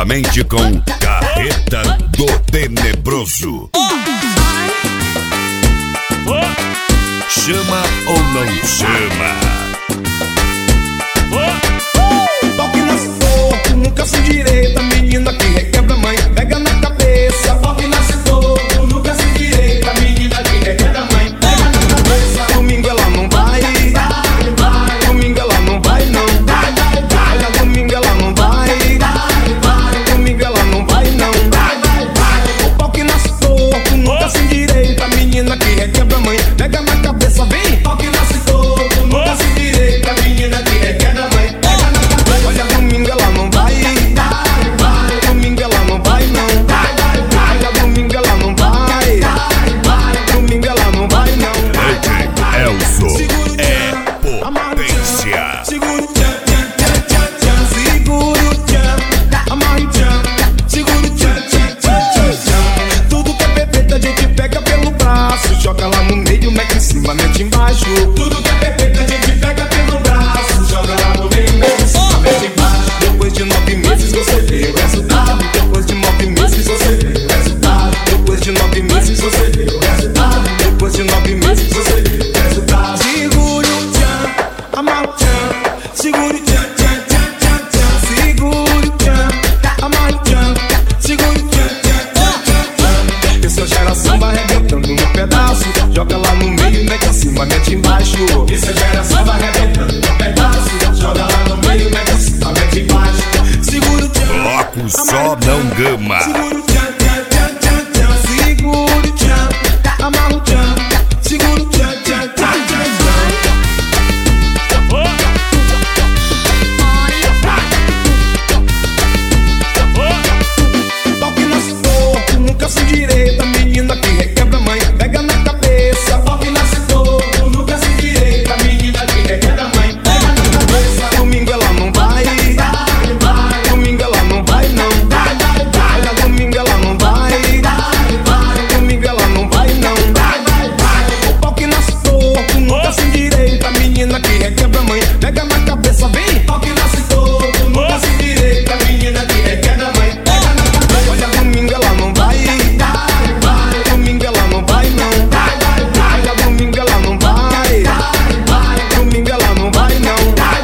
diretamente com Carreta do Tenebroso. Chama ou não chama? Toque nasce torto, nunca se direita. Menina que requebra mãe, pega na cabeça. Toque nasce torto, nunca se direita. Menina que requebra mãe, pega na cabeça. Domingo ela não vai, domingo ela não vai não. Olha, domingo ela não vai, domingo ela não vai não. O pau que nasce torto, nunca se direita. Menina que requebra mãe, pega na cabeça, vem. Toque nasce torto, nunca se direita. Menina que requebra mãe, pega na cabeça. Olha, domingo ela não vai, domingo ela não vai não. Olha, domingo ela não vai, domingo ela não vai não. DJ Elzo é potência. Segura o tchan, tchan, tchan, tchan, tchan. Segura o tchan, amarra o tchan. Segura o tchan, tchan, tchan, tchan, tchan. Tudo que é perfeito a gente pega pelo braço. Joga lá no meio, mete em cima, mete embaixo. Tudo que é perfeito a gente pega pelo braço. Joga lá no meio, mete em cima, mete embaixo. Depois de 9 meses você vê o resultado. Depois de 9 meses você vê o resultado. Depois de 9 meses você vê o resultado. Depois de 9 meses você vê o resultado. Segura o tchan, amarra o tchan. Segura o tchan, tchan, tchan, tchan, tchan. Segura o tchan, amarra o tchan. Segura o tchan, tchan, tchan, tchan, tchan. Essa geração vai arrebentando no pedaço. Joga lá no meio, mete em cima, mete embaixo. Essa geração vai arrebentando no pedaço. Joga lá no meio, mete em cima, mete embaixo. Segura o tchan, Bloco só não gama. segura o tchan, tchan, tchan, tchan, tchan. Segura o tchan, amarra o tchan. Segura o tchan, tchan, tchan, tchan, tchan. Toque nasce torto, nunca se direita. Menina que requebra mãe, pega na cabeça. Toque nasce torto, nunca se direita. Menina que requebra mãe, pega na cabeça. Domingo ela não vai, domingo ela não vai não. Olha, domingo ela não vai, domingo ela não vai não. O pau que nasce torto, nunca se direita. Menina que requebra mãe, pega na cabeça, vem. Toque nasce torto, nunca se direita. Menina que requebra mãe, pega na cabeça. Olha, domingo ela não vai, domingo ela não vai não. Olha, domingo ela não vai, domingo ela não vai não.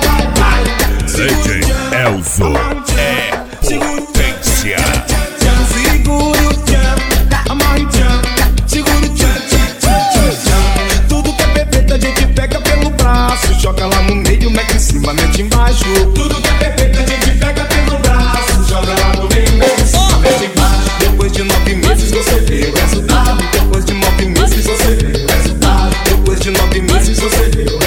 DJ Elzo é potência. Segura o tchan, amarra o tchan. Segura o tchan, tchan, tchan, tchan, tchan. Tudo que é perfeito a gente pega pelo braço. Joga lá no meio, mete em cima, mete embaixo. Tudo que é perfeito a gente pega pelo braço. Joga lá no meio, mete em cima, mete embaixo. Depois de 9 meses você vê o resultado. Depois de 9 meses você vê o resultado. Depois de 9 meses você vê o resultado.